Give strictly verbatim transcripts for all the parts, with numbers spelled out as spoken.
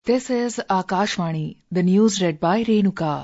This is Akashvani, the news read by Renuka.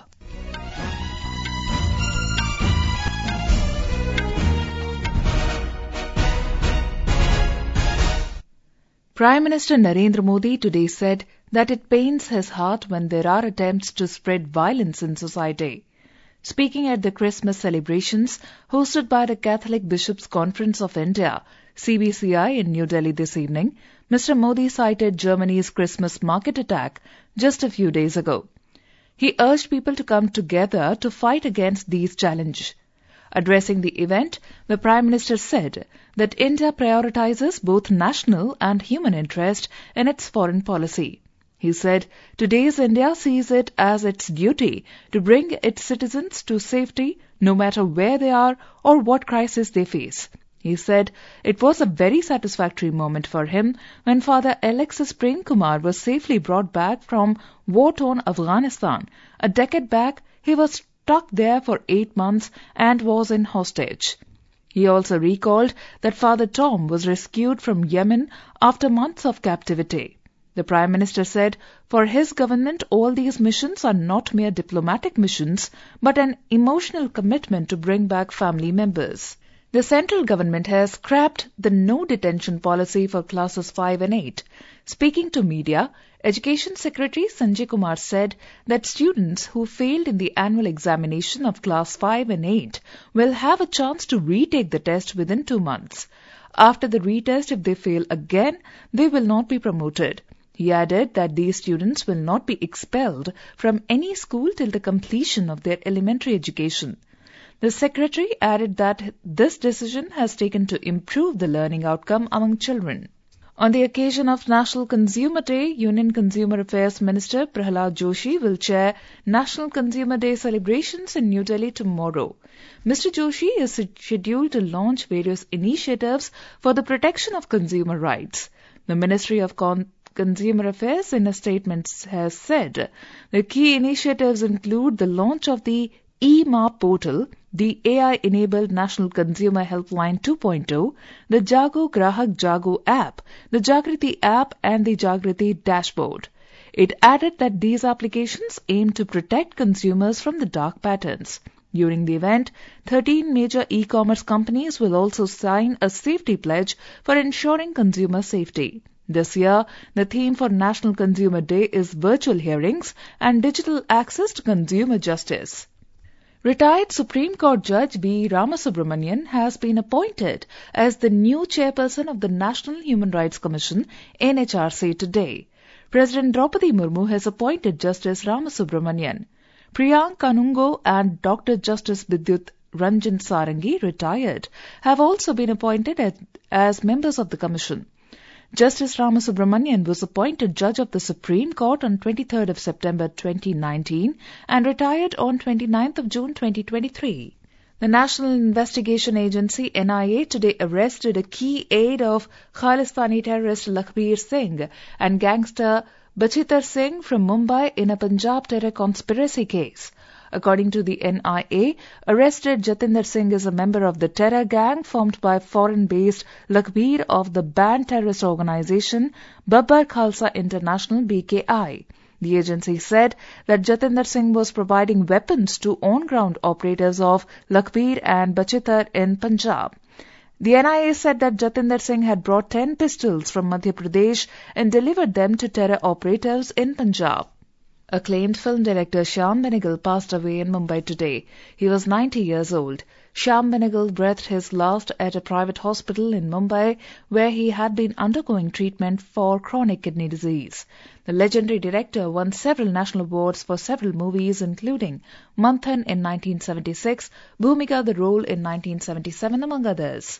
Prime Minister Narendra Modi today said that it pains his heart when there are attempts to spread violence in society. Speaking at the Christmas celebrations hosted by the Catholic Bishops' Conference of India, C B C I, in New Delhi this evening, Mister Modi cited Germany's Christmas market attack just a few days ago. He urged people to come together to fight against these challenges. Addressing the event, the Prime Minister said that India prioritizes both national and human interest in its foreign policy. He said, today's India sees it as its duty to bring its citizens to safety no matter where they are or what crisis they face. He said it was a very satisfactory moment for him when Father Alexis Prem Kumar was safely brought back from war-torn Afghanistan. A decade back, he was stuck there for eight months and was in hostage. He also recalled that Father Tom was rescued from Yemen after months of captivity. The Prime Minister said, for his government, all these missions are not mere diplomatic missions, but an emotional commitment to bring back family members. The central government has scrapped the no-detention policy for classes five and eight. Speaking to media, Education Secretary Sanjay Kumar said that students who failed in the annual examination of class five and eight will have a chance to retake the test within two months. After the retest, if they fail again, they will not be promoted. He added that these students will not be expelled from any school till the completion of their elementary education. The Secretary added that this decision has taken to improve the learning outcome among children. On the occasion of National Consumer Day, Union Consumer Affairs Minister Prahlad Joshi will chair National Consumer Day celebrations in New Delhi tomorrow. Mister Joshi is scheduled to launch various initiatives for the protection of consumer rights. The Ministry of Con- Consumer Affairs in a statement has said the key initiatives include the launch of the e-MAP portal, the A I-enabled National Consumer Helpline two point oh, the Jago Grahak Jago app, the Jagriti app and the Jagriti dashboard. It added that these applications aim to protect consumers from the dark patterns. During the event, thirteen major e-commerce companies will also sign a safety pledge for ensuring consumer safety. This year, the theme for National Consumer Day is virtual hearings and digital access to consumer justice. Retired Supreme Court Judge V. Ramasubramanian has been appointed as the new chairperson of the National Human Rights Commission, N H R C, today. President Draupadi Murmu has appointed Justice Ramasubramanian. Priyank Kanungo and Doctor Justice Vidyut Ranjan Sarangi, retired, have also been appointed as, as members of the Commission. Justice Ramasubramanian was appointed Judge of the Supreme Court on twenty-third of September twenty nineteen and retired on twenty-ninth of June twenty twenty-three. The National Investigation Agency N I A today arrested a key aide of Khalistani terrorist Lakhbir Singh and gangster Bachitar Singh from Mumbai in a Punjab terror conspiracy case. According to the N I A, arrested Jatinder Singh is a member of the terror gang formed by foreign-based Lakhbir of the banned terrorist organization Babbar Khalsa International B K I. The agency said that Jatinder Singh was providing weapons to on-ground operatives of Lakhbir and Bachitar in Punjab. The N I A said that Jatinder Singh had brought ten pistols from Madhya Pradesh and delivered them to terror operatives in Punjab. Acclaimed film director Shyam Benegal passed away in Mumbai today. He was ninety years old. Shyam Benegal breathed his last at a private hospital in Mumbai, where he had been undergoing treatment for chronic kidney disease. The legendary director won several national awards for several movies, including Manthan in nineteen seventy-six, Bhumika the Role in nineteen seventy-seven, among others.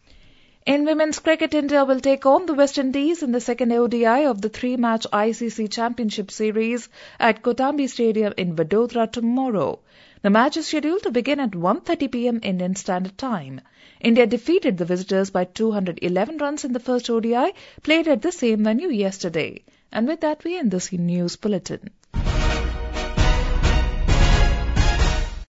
In women's cricket, India will take on the West Indies in the second O D I of the three-match I C C Championship Series at Kotambi Stadium in Vadodara tomorrow. The match is scheduled to begin at one thirty p.m. Indian Standard Time. India defeated the visitors by two hundred eleven runs in the first O D I, played at the same venue yesterday. And with that, we end this news bulletin.